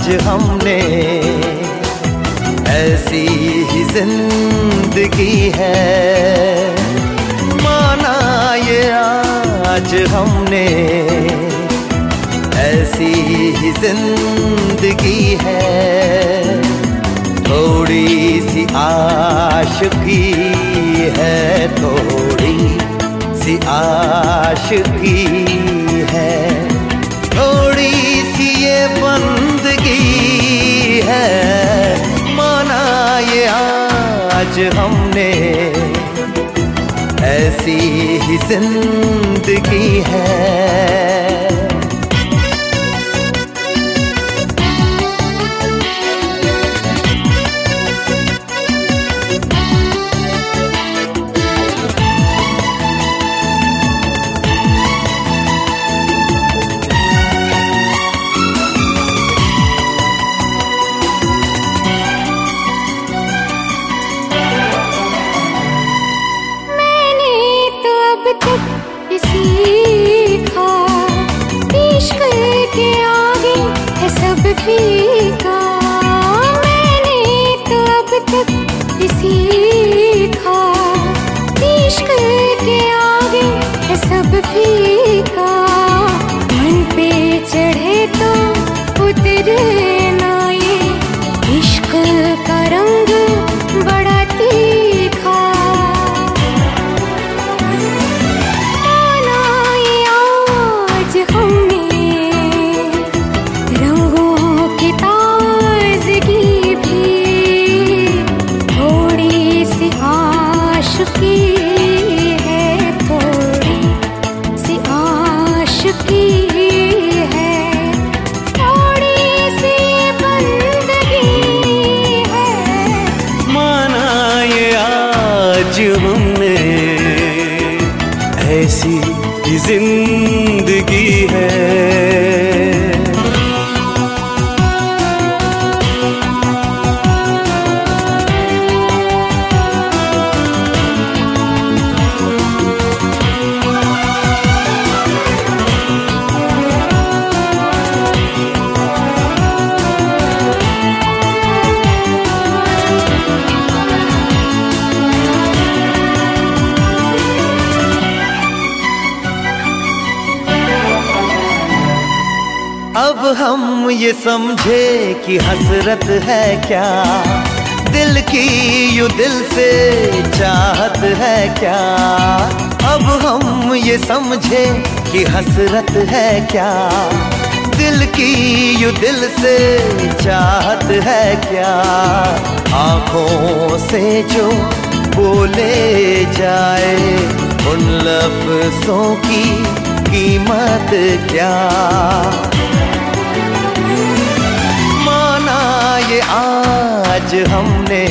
हमने, ऐसी ही जिंदगी है। माना ये आज हमने, ऐसी ही जिंदगी है। थोड़ी सी आशिकी है, थोड़ी सी आशिकी है, थोड़ी सी ये बंदगी है। माना ये आज हमने, ऐसी ही जिंदगी है। सीखा इश्क के आगे है सब फीका। मैंने तो अब तक सीखा इश्क के आगे है सब फीका। मन पे चढ़े तो उतरे ना ये इश्क का रंग बड़ा तीखा। हमने ऐसी जिंदगी है। अब हम ये समझे कि हसरत है क्या, दिल की यूं दिल से चाहत है क्या। अब हम ये समझे कि हसरत है क्या, दिल की यूं दिल से चाहत है क्या। आँखों से जो बोले जाए उन लफ्ज़ों की कीमत क्या। ये आज हमने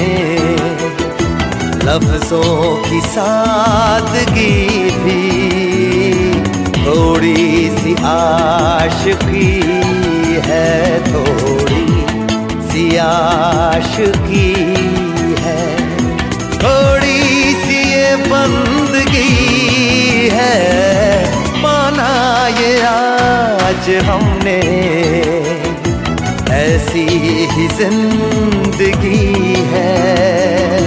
लफ्ज़ों की सादगी भी, थोड़ी सी आशिकी है, थोड़ी सी आशिकी है, थोड़ी सी ये बंदगी है। माना ये आज हमने, ऐसी ही जिंदगी है।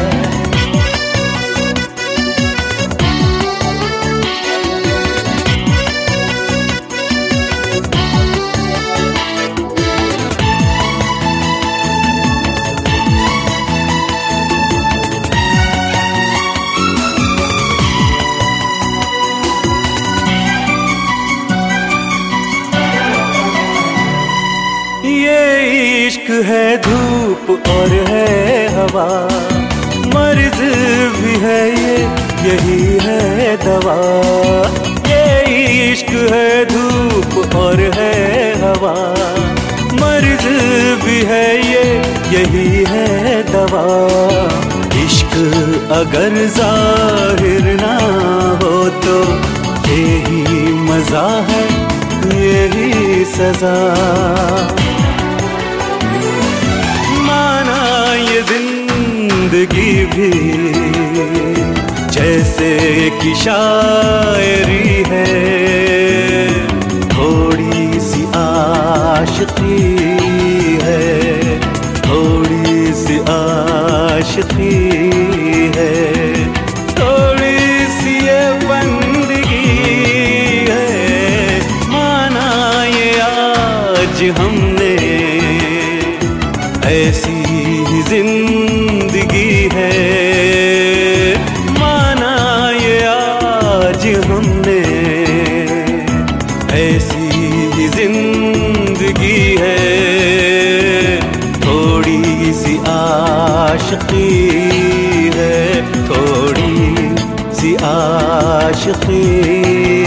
इश्क है धूप और है हवा, मर्ज भी है ये, यही है दवा। ये इश्क है धूप और है हवा, मर्ज भी है ये, यही है दवा। इश्क अगर जाहिर ना हो तो यही मजा है, यही सजा। जिंदगी भी जैसे कि शायरी है, थोड़ी सी आशिकी है, आशिकी है, थोड़ी सी ये बंदगी है, माना ये आज हमने, ऐसी ही जिंदगी है, माना ये आज हमने, ऐसी ही जिंदगी है, थोड़ी सी आशिकी है, थोड़ी सी आशिकी